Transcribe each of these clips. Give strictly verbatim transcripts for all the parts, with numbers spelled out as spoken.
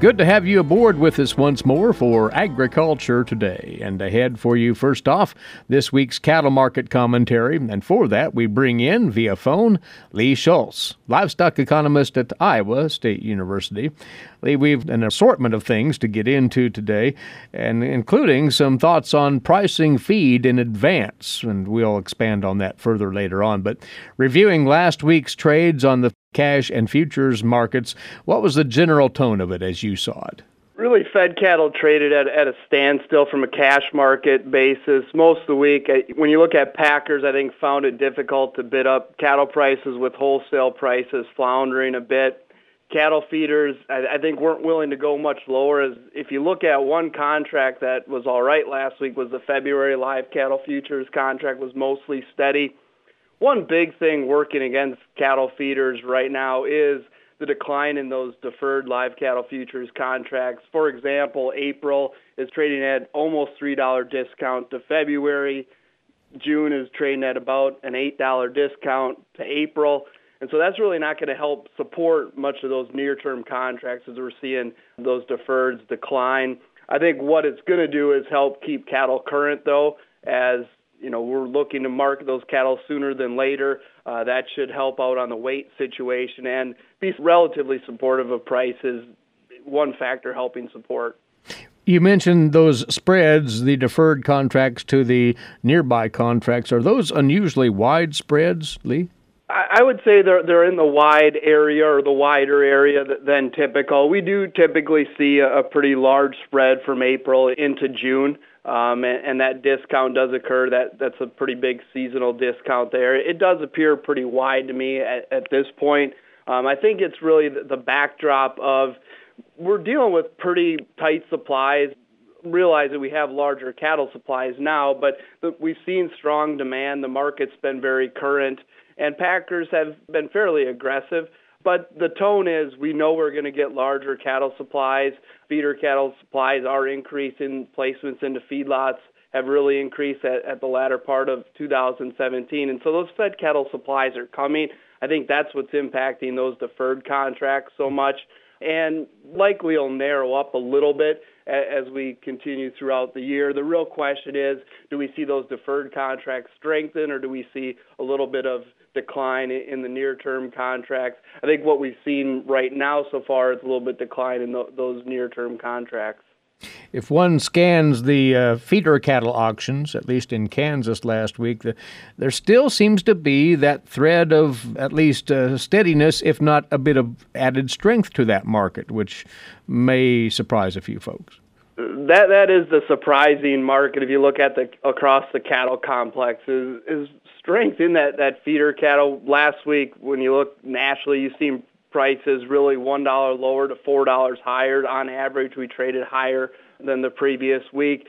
Good to have you aboard with us once more for Agriculture Today. And ahead for you, first off, this week's cattle market commentary. And for that, we bring in, via phone, Lee Schultz, livestock economist at Iowa State University. Lee, we've an assortment of things to get into today, and including some thoughts on pricing feed in advance. And we'll expand on that further later on. But reviewing last week's trades on the cash and futures markets, what was the general tone of it as you saw it? Really, fed cattle traded at, at a standstill from a cash market basis most of the week. When you look at packers, I think found it difficult to bid up cattle prices with wholesale prices floundering a bit. Cattle feeders, I, I think, weren't willing to go much lower. As if you look at one contract that was all right last week was the February live cattle futures contract was mostly steady. One big thing working against cattle feeders right now is the decline in those deferred live cattle futures contracts. For example, April is trading at almost three dollars discount to February. June is trading at about an eight dollars discount to April. And so that's really not going to help support much of those near-term contracts as we're seeing those deferreds decline. I think what it's going to do is help keep cattle current, though, as you know, we're looking to market those cattle sooner than later. Uh, that should help out on the weight situation and be relatively supportive of prices, one factor helping support. You mentioned those spreads, the deferred contracts to the nearby contracts. Are those unusually wide spreads, Lee? I would say they're they're in the wide area or the wider area than typical. We do typically see a pretty large spread from April into June. Um, and, and that discount does occur. That that's a pretty big seasonal discount there. It does appear pretty wide to me at, at this point. Um, I think it's really the, the backdrop of we're dealing with pretty tight supplies. Realize that we have larger cattle supplies now, but the, we've seen strong demand. The market's been very current, and packers have been fairly aggressive. But the tone is we know we're going to get larger cattle supplies. Feeder cattle supplies are increasing. Placements into feedlots have really increased at, at the latter part of two thousand seventeen. And so those fed cattle supplies are coming. I think that's what's impacting those deferred contracts so much. And likely will narrow up a little bit as we continue throughout the year. The real question is, do we see those deferred contracts strengthen, or do we see a little bit of decline in the near-term contracts? I think what we've seen right now so far is a little bit decline in those near-term contracts. If one scans the uh, feeder cattle auctions, at least in Kansas last week, the, there still seems to be that thread of at least uh, steadiness, if not a bit of added strength to that market, which may surprise a few folks. That that is the surprising market. If you look at the across the cattle complex, is, is strength in that, that feeder cattle. Last week, when you look nationally, you've seen prices really one dollar lower to four dollars higher. On average, we traded higher than the previous week.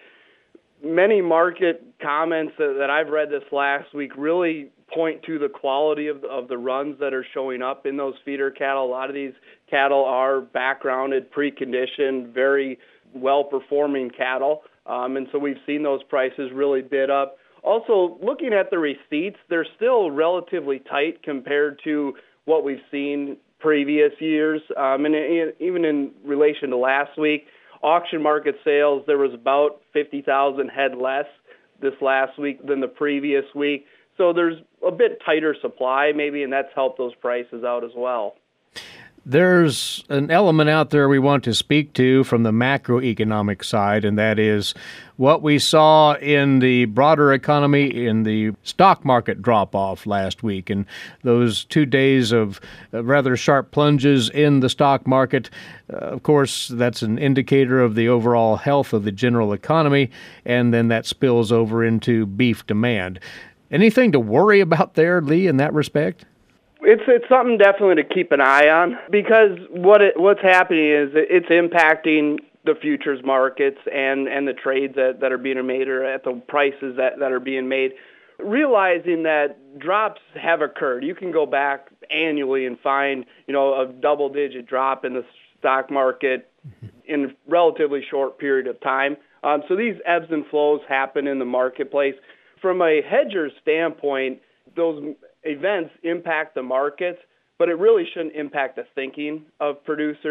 Many market comments that, that I've read this last week really point to the quality of the, of the runs that are showing up in those feeder cattle. A lot of these cattle are backgrounded, preconditioned, very well-performing cattle, um, and so we've seen those prices really bid up. Also, looking at the receipts, they're still relatively tight compared to what we've seen previous years, um, and even in relation to last week. Auction market sales, there was about fifty thousand head less this last week than the previous week, so there's a bit tighter supply maybe, and that's helped those prices out as well. There's an element out there we want to speak to from the macroeconomic side, and that is what we saw in the broader economy in the stock market drop-off last week, and those two days of rather sharp plunges in the stock market. Uh, of course, that's an indicator of the overall health of the general economy, and then that spills over into beef demand. Anything to worry about there, Lee, in that respect? It's it's something definitely to keep an eye on, because what it, what's happening is it's impacting the futures markets and, and the trades that, that are being made, or at the prices that, that are being made. Realizing that drops have occurred. You can go back annually and find, you know, a double-digit drop in the stock market in a relatively short period of time. Um, so these ebbs and flows happen in the marketplace. From a hedger's standpoint, those events impact the markets, but it really shouldn't impact the thinking of producers.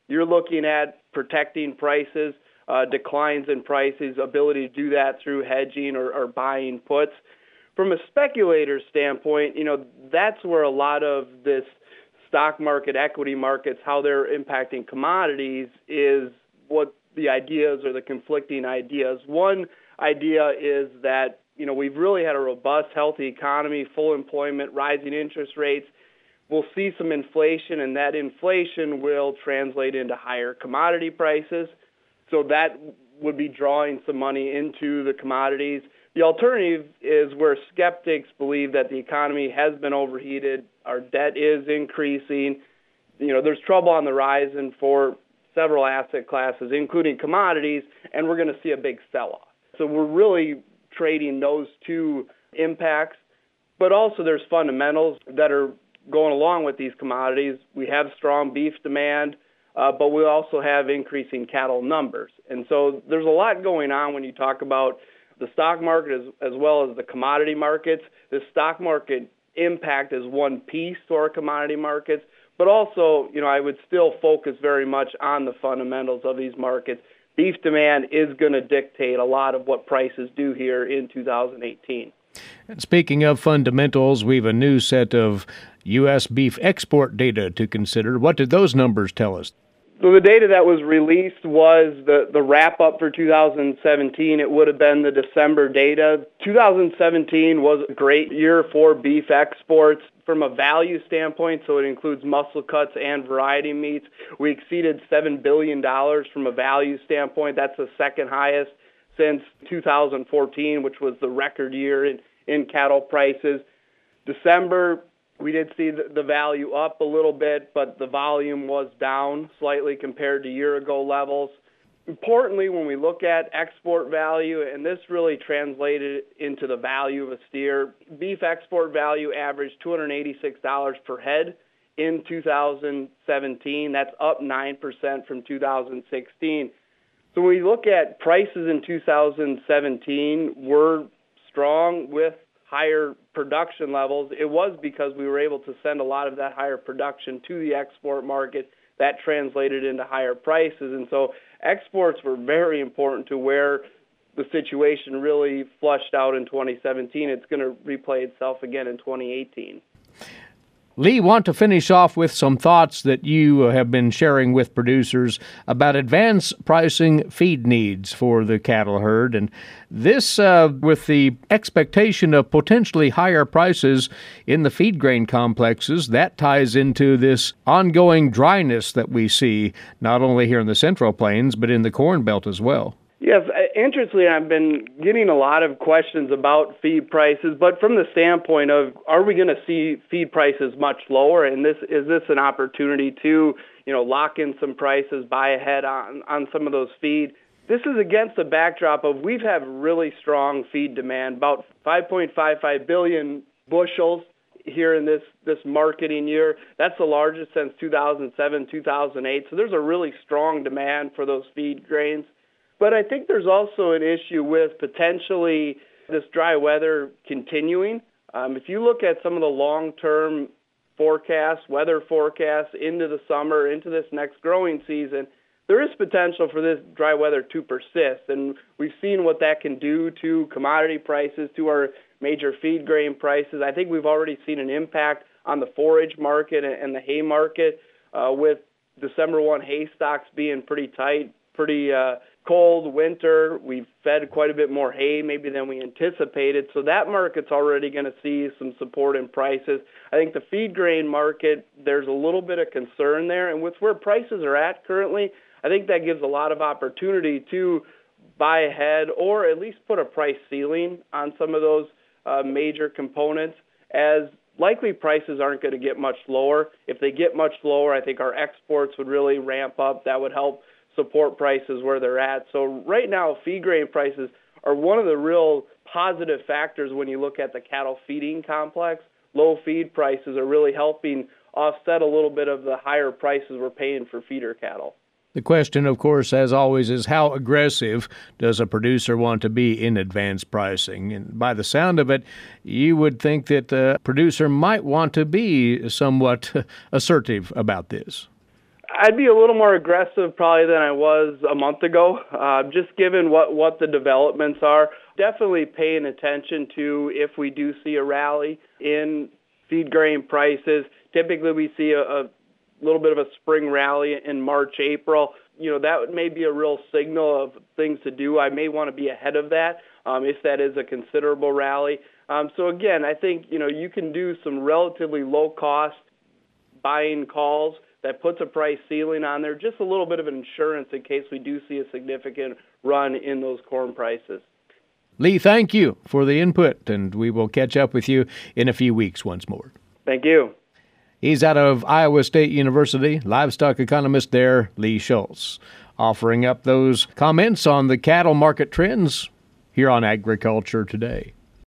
you're looking at protecting prices, uh, declines in prices, ability to do that through hedging or, or buying puts. From a speculator standpoint, you know, that's where a lot of this stock market, equity markets, how they're impacting commodities is what the ideas or the conflicting ideas. One idea is that, you know, we've really had a robust, healthy economy, full employment, rising interest rates. We'll see some inflation, and that inflation will translate into higher commodity prices. So that would be drawing some money into the commodities. The alternative is where skeptics believe that the economy has been overheated, our debt is increasing, you know, there's trouble on the horizon for several asset classes, including commodities, and we're going to see a big sell-off. So we're really trading those two impacts, but also there's fundamentals that are going along with these commodities. We have strong beef demand, uh, but we also have increasing cattle numbers. And so there's a lot going on when you talk about the stock market as, as well as the commodity markets. The stock market impact is one piece to our commodity markets, but also, you know, I would still focus very much on the fundamentals of these markets. Beef demand is going to dictate a lot of what prices do here in two thousand eighteen. And speaking of fundamentals, we have a new set of U S beef export data to consider. What did those numbers tell us? So the data that was released was the, the wrap-up for two thousand seventeen. It would have been the December data. two thousand seventeen was a great year for beef exports from a value standpoint, so it includes muscle cuts and variety meats. We exceeded seven billion dollars from a value standpoint. That's the second highest since two thousand fourteen, which was the record year in, in cattle prices. December, we did see the value up a little bit, but the volume was down slightly compared to year-ago levels. Importantly, when we look at export value, and this really translated into the value of a steer, beef export value averaged two hundred eighty-six dollars per head in two thousand seventeen. That's up nine percent from two thousand sixteen. So when we look at prices in two thousand seventeen, we're strong with higher production levels. It was because we were able to send a lot of that higher production to the export market. That translated into higher prices. And so exports were very important to where the situation really flushed out in twenty seventeen. It's going to replay itself again in twenty eighteen. Lee, want to finish off with some thoughts that you have been sharing with producers about advance pricing feed needs for the cattle herd. And this, uh, with the expectation of potentially higher prices in the feed grain complexes, that ties into this ongoing dryness that we see, not only here in the Central Plains, but in the Corn Belt as well. Yes, interestingly, I've been getting a lot of questions about feed prices, but from the standpoint of, are we going to see feed prices much lower? And this is this an opportunity to, you know, lock in some prices, buy ahead on, on some of those feed? This is against the backdrop of we've had really strong feed demand, about five point five five billion bushels here in this, this marketing year. That's the largest since two thousand seven, two thousand eight. So there's a really strong demand for those feed grains. But I think there's also an issue with potentially this dry weather continuing. Um, if you look at some of the long-term forecasts, weather forecasts into the summer, into this next growing season, there is potential for this dry weather to persist. And we've seen what that can do to commodity prices, to our major feed grain prices. I think we've already seen an impact on the forage market and the hay market uh, with December first hay stocks being pretty tight, pretty uh, cold winter. We've fed quite a bit more hay maybe than we anticipated. So that market's already going to see some support in prices. I think the feed grain market, there's a little bit of concern there. And with where prices are at currently, I think that gives a lot of opportunity to buy ahead or at least put a price ceiling on some of those uh, major components, as likely prices aren't going to get much lower. If they get much lower, I think our exports would really ramp up. That would help support prices where they're at. So right now, feed grain prices are one of the real positive factors when you look at the cattle feeding complex. Low feed prices are really helping offset a little bit of the higher prices we're paying for feeder cattle. The question, of course, as always, is how aggressive does a producer want to be in advance pricing? And by the sound of it, you would think that the producer might want to be somewhat assertive about this. I'd be a little more aggressive probably than I was a month ago, uh, just given what, what the developments are. Definitely paying attention to if we do see a rally in feed grain prices. Typically we see a, a little bit of a spring rally in March, April. You know, that may be a real signal of things to do. I may want to be ahead of that um, if that is a considerable rally. Um, so again, I think, you know, you can do some relatively low-cost buying calls that puts a price ceiling on there, just a little bit of insurance in case we do see a significant run in those corn prices. Lee, thank you for the input, and we will catch up with you in a few weeks once more. Thank you. He's out of Iowa State University, livestock economist there, Lee Schultz, offering up those comments on the cattle market trends here on Agriculture Today.